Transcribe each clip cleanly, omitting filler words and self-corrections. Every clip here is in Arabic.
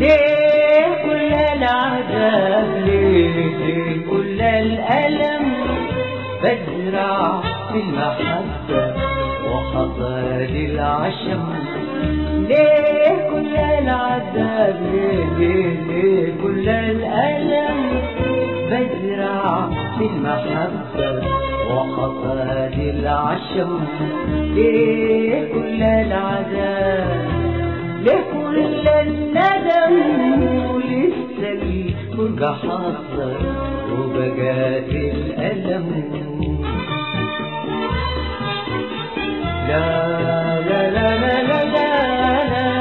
ليه كل العذاب، ليه كل الألم، بزرع في المحبة وحصاد العشم. ليه كل العذاب، ليه كل الألم، بزرع في المحبة وحصاد العشم. ليه كل العذاب، ليه كل الندم، ولسه الفرقة حاضرة وبقات الألم. لا لا لا لا لا لا لا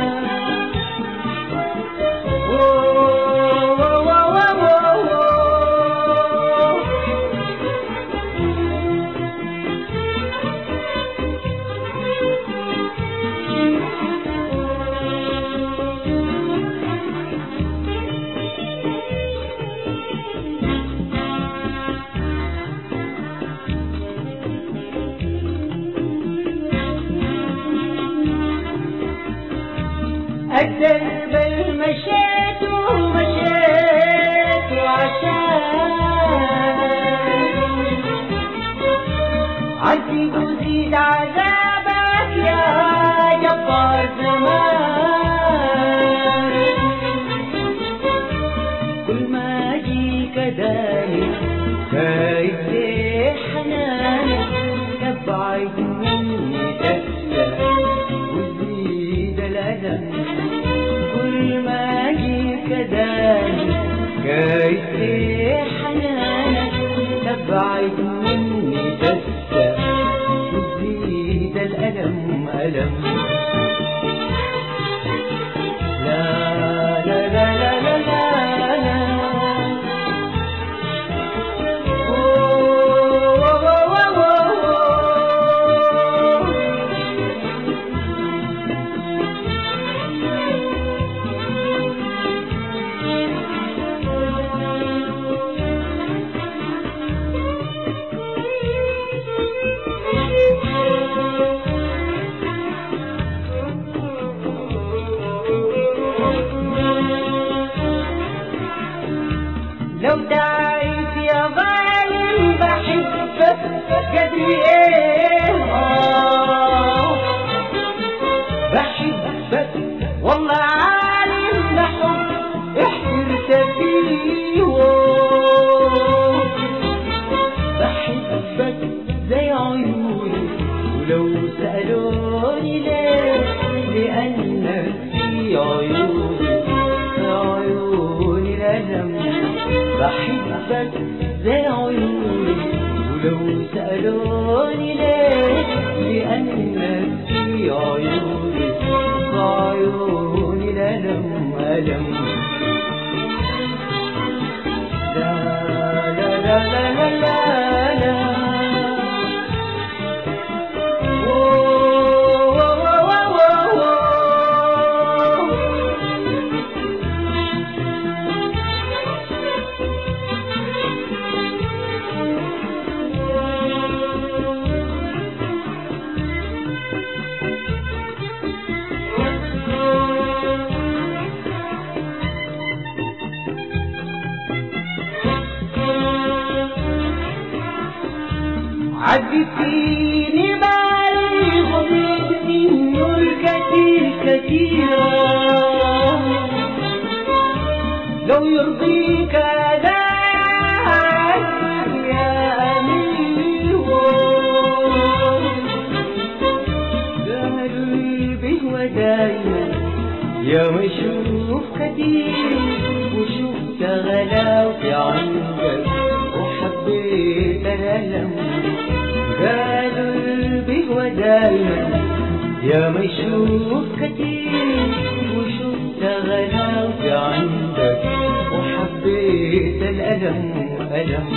الدرب المشيت ومشيت عشان عذب وزيد عذابك يا جبار زمان. كل ما اجيك دايم خايف ليه حنانك، تبعد مني تسلى وزيد الألم. كل ما اجيك دايم خايف ليه حنانك، تبعد مني تسلى وزيد الألم ألم. لا لا لا لا لا لا لا لو دعيت يا ظالم بحبك قدري ايه، بحبك والله عالم لحب احترت فيه. بحبك زي عيوني ولو سألوني ليه، لأنك في عيوني الألم. بحبك زي عيوني ولو سألوني ليه، لأنك في عيوني الألم ألم. لا لا لا لا لا لا عذبتيني بالي غضبتني النور كتير كتيرة. لو يرضيك هذا يا أمير، قلبي هو دايما يا مشوف كتير، وشفت غلاوتي عندك وحبيت الألم. قلبي هو دايما يا ما يشوف كتير، وشفت غلاوتي عندك وحبيت الألم ألم.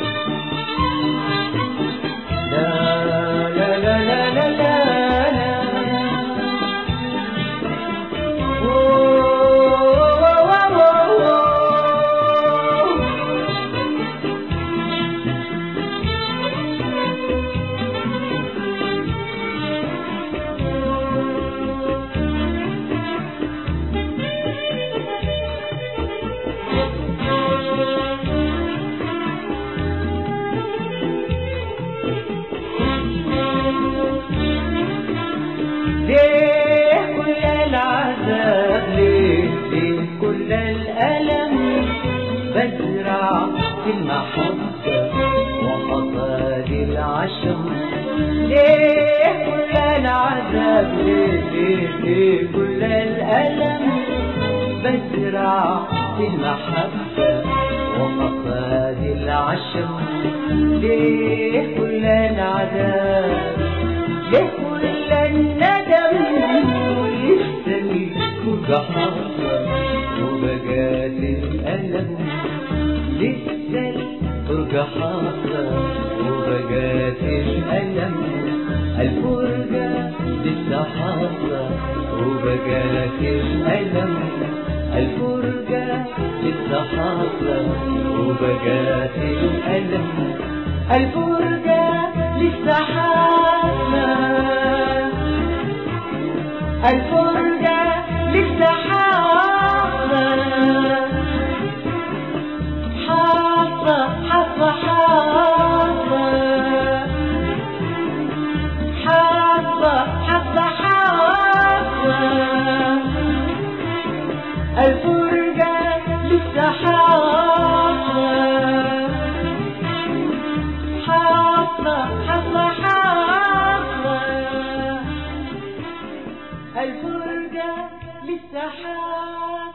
لا لا لا لا لا لا العذاب ليه كل الألم بزرع في المحبة وقصاد العشم ليه كل العذاب ليه كل الندم ولسه كل حصل وبقات الألم لسه الفرجة حاصلة وبقات الألم الفرجة لسه حاصلة وبقات الألم الفرجة لسه حاصلة وبقات الألم الفرجة لسه حاصلة الفرجة لسه حاصلة حاصلة حاصلة حاصلة حاصلة الفرجة لسه حاصلة حاصلة حاصلة الفرجة لسه حاصلة